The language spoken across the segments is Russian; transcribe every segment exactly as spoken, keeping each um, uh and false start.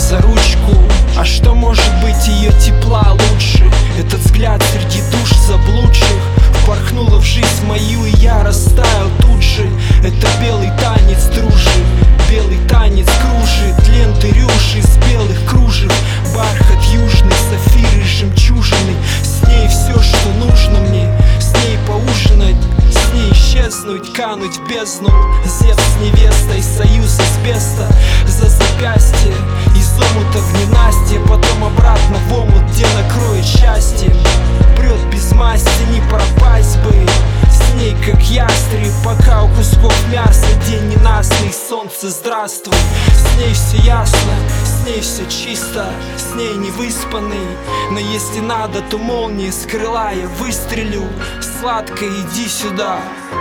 за ручку. А что может быть ее тепла лучше? Этот взгляд среди душ заблудших впорхнула в жизнь мою, и я растаял тут же. Это белый танец дружи, белый танец кружит ленты рюши из белых кружев, бархат южный, сафиры, жемчужины. С ней все, что нужно мне, с ней поужинать, с ней исчезнуть, кануть в бездну. Зевс с невестой, союз асбеста за запястье, из омута в ненастье, потом обратно в омут, где накроет счастье. Прет без масти, не пропасть бы с ней, как ястреб, пока у кусков мяса день ненастный, солнце здравствуй. С ней все ясно, с ней все чисто, с ней не выспанный. Но если надо, то молнии с крыла я выстрелю. Сладко, иди сюда.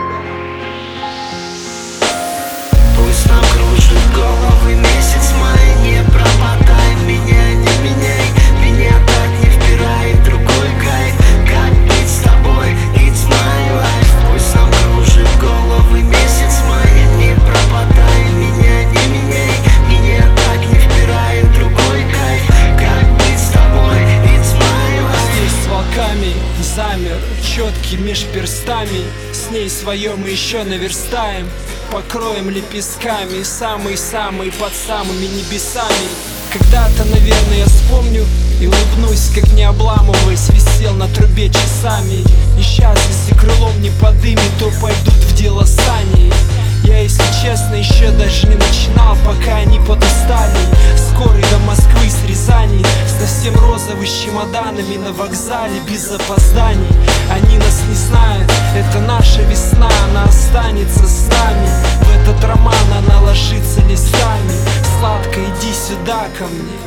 Пусть нам кружит головы месяц май, не пропадай, меня не меняй, меня так не впирает рукой кайф. Как быть с тобой, it's my life. Пусть нам кружит головы месяц май, не пропадай, меня не меняй, меня так не впирает рукой кайф. Как быть с тобой, it's my life. Здесь с волками замер, четкий меж перстами. С ней свое мы еще наверстаем, покроем лепестками, самый-самый под самыми небесами. Когда-то, наверное, я вспомню и улыбнусь, как не обламываясь, висел на трубе часами. И сейчас, если крылом не подымет, то пойдут в дело сани. Я, если честно, еще даже не начинал, пока они подустали. Скорый до Москвы с Рязани, совсем розовый, с чемоданами на вокзале, без опозданий. Они нас не знают, это наша весна, она останется с нами. В этот роман она ложится листами. Сладко, иди сюда ко мне.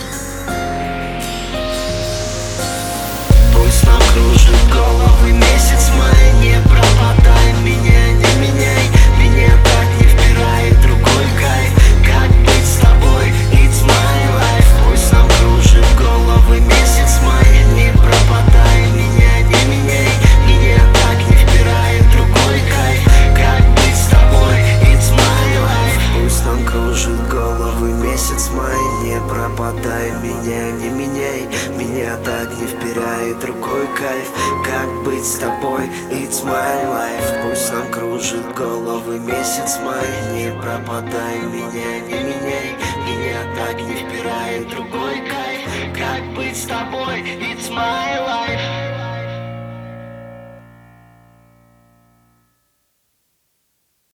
Пусть нам кружит головы месяц май, не пропадай, меня не меняй, меня так не впирает рукой кайф. Как быть с тобой, it's my life. Пусть нам кружит головы месяц май, не пропадай, меня не меняй, меня так не впирает рукой кайф. Как быть с тобой, it's my life. Пусть нам кружит головы месяц май, не пропадай, меня не меняй, меня так не впирает рукой кайф. Как быть с тобой, it's my life. Пусть нам кружит головы месяц май, не пропадай, меня не меняй, меня так не впирает рукой кайф. Как быть с тобой, it's my